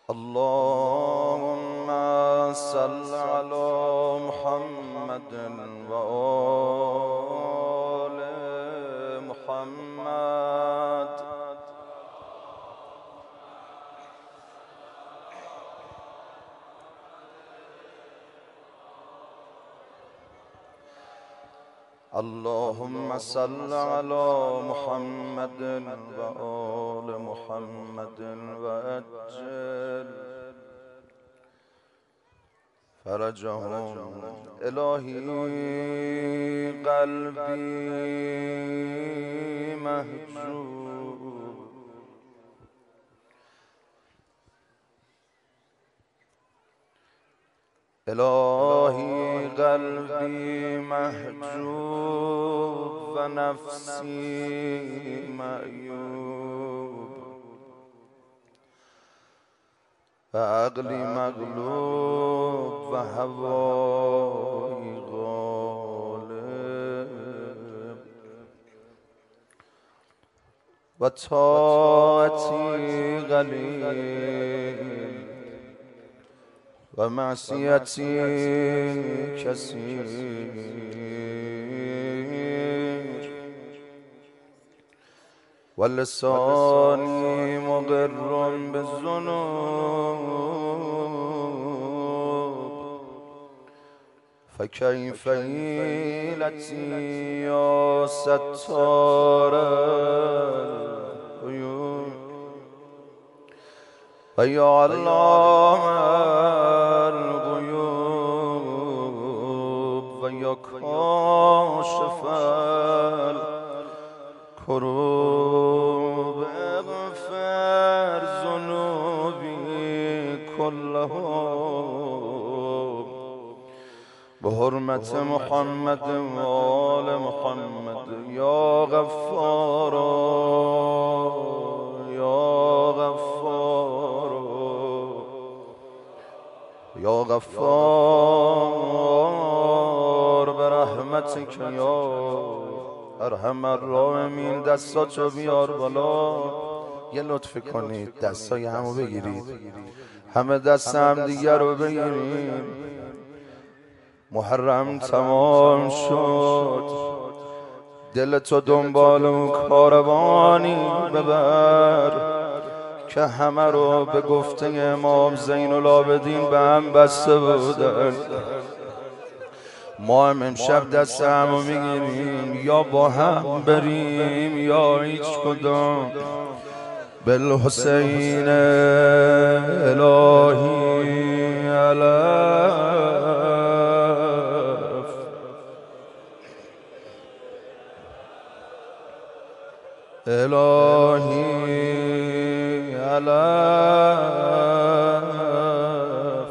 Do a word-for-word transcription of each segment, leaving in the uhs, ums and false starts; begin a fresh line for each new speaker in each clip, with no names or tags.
اللهم صل على محمد وآل محمد. اللهم صل على محمد وآل محمد وأجل فرجهم. الهی قلبی محجوب الهی قلبی محجوب و نفسی معیوب و عقلی مغلوب و هوایی غالب و طاعتی قلیل و معصیتی کثیر و لسانی مقر بالذنوب فکیف حیلتی یا ستار العیوب و یا علام الغیوب و یا کاشف الکروب اغفر ذنوبی کلها بحرمت محمد و آل محمد یا غفار یا غفار یا غفار برحمتک یا ارحم الراحمین. دستاتو بیار بالا. یه لطف کنید دستای همو بگیرید، همه دست هم دیگر رو بگیرید. محرم تمام شد، دلتو دنبال اون کاروانی ببر که همه رو به گفته امام زین العابدین به هم بسته بودن. ما هم امشب دست همو میگیریم، یا با هم بریم یا هیچ کدام. بالحسین الهی علف الهی علف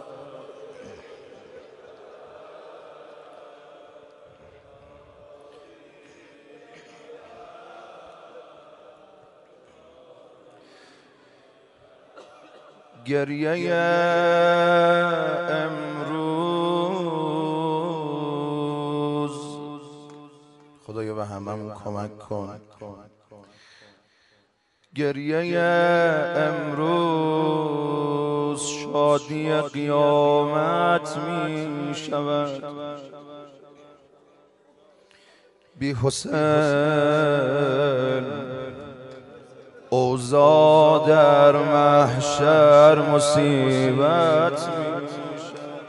گریه امروز خدایا به هممون کمک کن. گریه امروز شادی قیامت می شود. بی حسین اوضاع در محشر مصیبت می شود.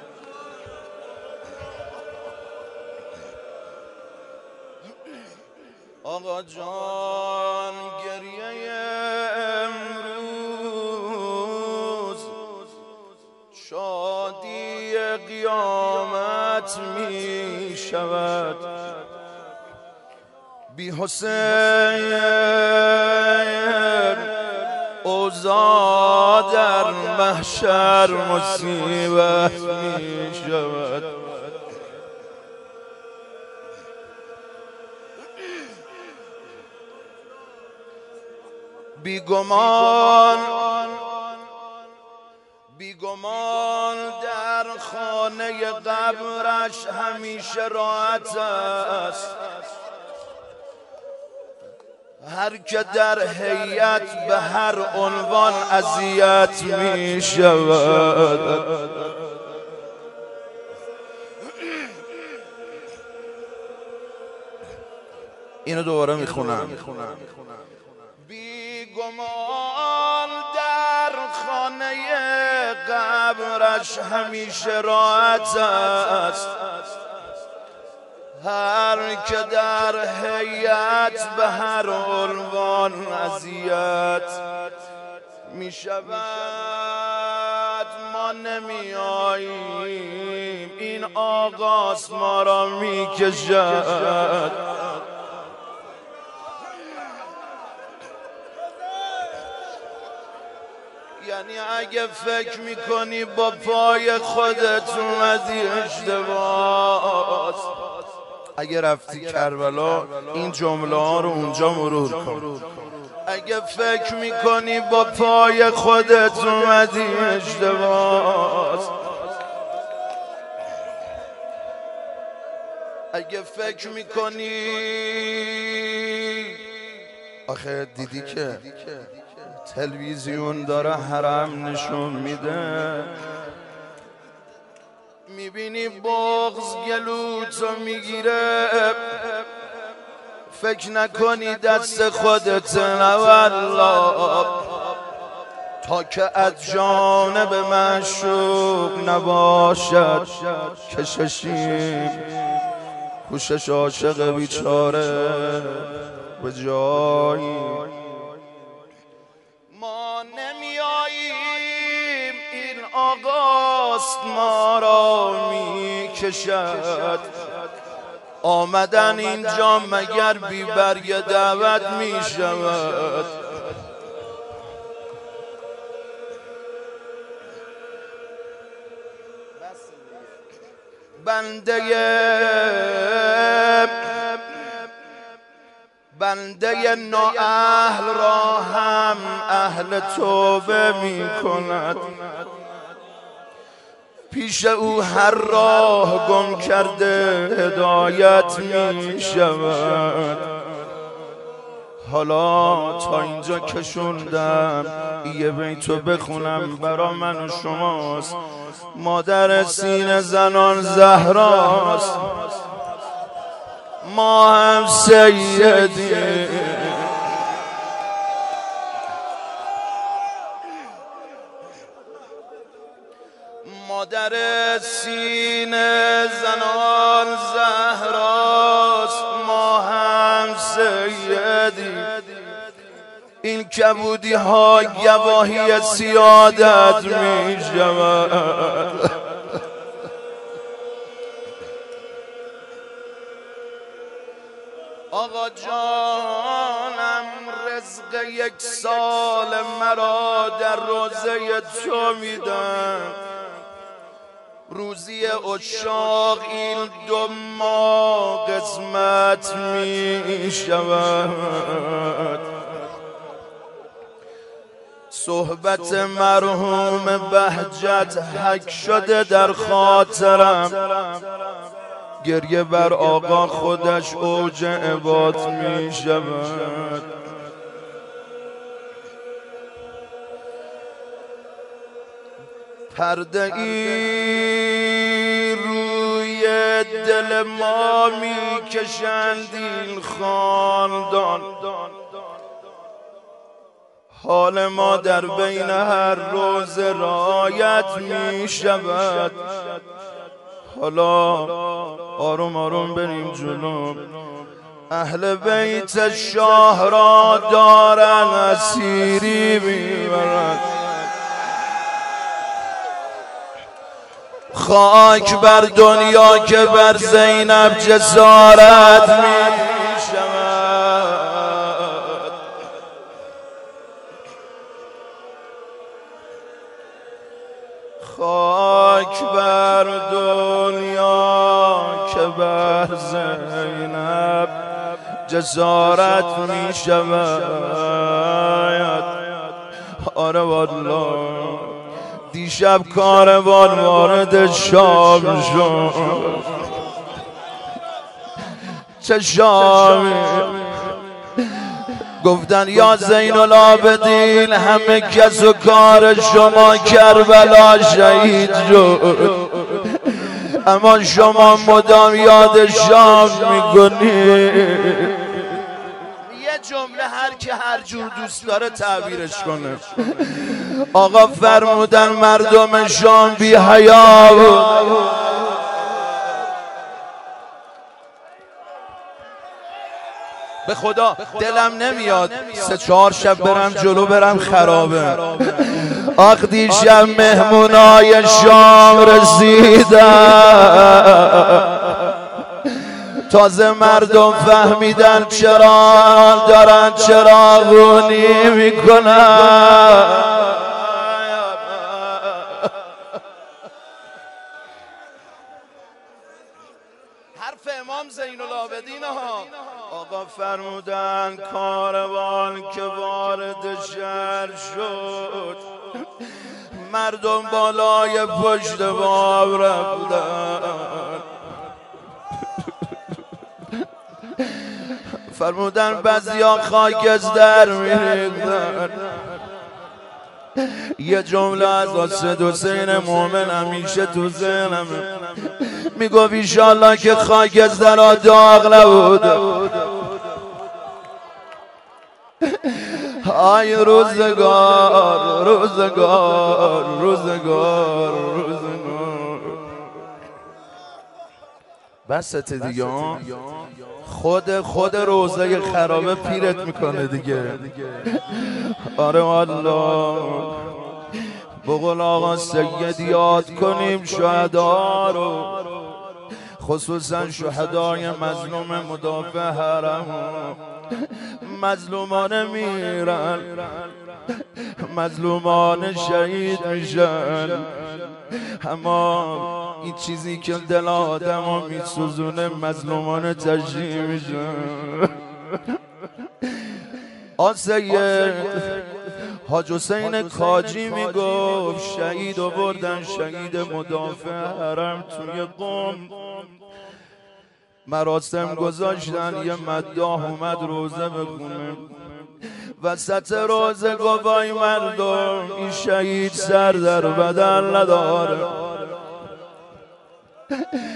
آقا جان گریه امروز شادی قیامت می شود. بی حسین اوضاع در محشر مصیبت می شود. بی گمان بی گمان در خانه قبرش همیشه راحت است. هر که در هیئت به هر عنوان اذیت می شود. اینو دوباره میخونم. بیگمان در خانه قبرش همیشه راحت است، هر که در هیئت به هر عنوان اذیت می شود. ما نمی آییم، این آغاز ما را می کشد. یعنی اگه فکر میکنی با پای خودت اومدی اشتباه، اگه رفتی کربلا این جمله ها رو اونجا مرور کن. اگه فکر میکنی با پای خودت اومدی اشتباه، اگه فکر میکنی آخه دیدی که تلویزیون داره حرم نشون میده، میبینی بغض گلوتو میگیره، فکر نکنی دست خودت، نه والله، تا که از جانب معشوق نباشد کششیم. کوشش عاشق بیچاره به جایی ما نمی آییم، این آغاز ما را می کشد. آمدن اینجا مگر بی برگ دعوت می شود؟ بنده بنده نااهل را هم اهل توبه می کند، پیش او هر راه گم کرده هدایت می شود. حالا تا اینجا کشوندم، یه بیتو بخونم برا من و شماست. مادر سینه زنان زهراست، ما هم سیدی. مادر سینه زنان زهراست، ما هم سیدی. این کبودی ها گواهی سیادت می شود. آقا جانم رزق یک سال مرا در روزه تو میدم، روزی عشاق این دو ماه قسمت می شود. صحبت مرحوم بهجت حک شده در خاطرم، گریه بر آقا خودش اوج عباد می شود. پرده ای روی دل ما می کشند این خاندان، حال ما در بین هر روز رایت می شود. حالا آروم آروم بریم جلو. اهل بیت شاه را دارن اسیری میبرند، خاک بر دنیا که بر زینب جسارت می شود. خاک بر دنیا که بر زینب جسارت می شود. آره والله دیشب کاروان وارد شام شد، چه شامی گفتن یا زین العابدین همه کس و کار شما کربلا شهید شد، اما شما مدام یاد شام میکنید. یه جمله هر که هر جور دوست داره تعبیرش کنه. آقا فرمودن مردم شام بی حیا بود. به خدا دلم نمیاد سه چهار شب برم جلو برم خرابه. آخ دیشب مهمونای شام رسیدن، تازه مردم فهمیدن چرا دارن چراغونی میکنن. حرف امام زین العابدین ها. آقا فرمودن کاروان که وارد شهر شد، مردم بالای پشت باب رفتن. فرمودن بعضیا خاکستر میریختن. یه جمله از حسین حسین مومن همیشه تو ذهنم میگفت ایشالله که خاکسترها داغ نبود. آی روزگار روزگار روزگار روزگار. بسته دیگه، خود خود روزه خرابه پیرت میکنه دیگه. آره والله. بقول آقا سید یاد کنیم شهدا رو، خصوصا شهدای مظلوم مدافع حرم. مظلومان میرن، مظلومان شهید میشن، اما این چیزی که دل آدم ها میسوزونه مظلومان تجریح میشن. آن سید حاج حسین کاجی میگفت شهید رو بردن، شهید مدافع حرم توی قم مراسم گذاشتن. یه مداح اومد روزه بخونه، وسط روزه گفت ای مردم این شهید سر در بدن نداره.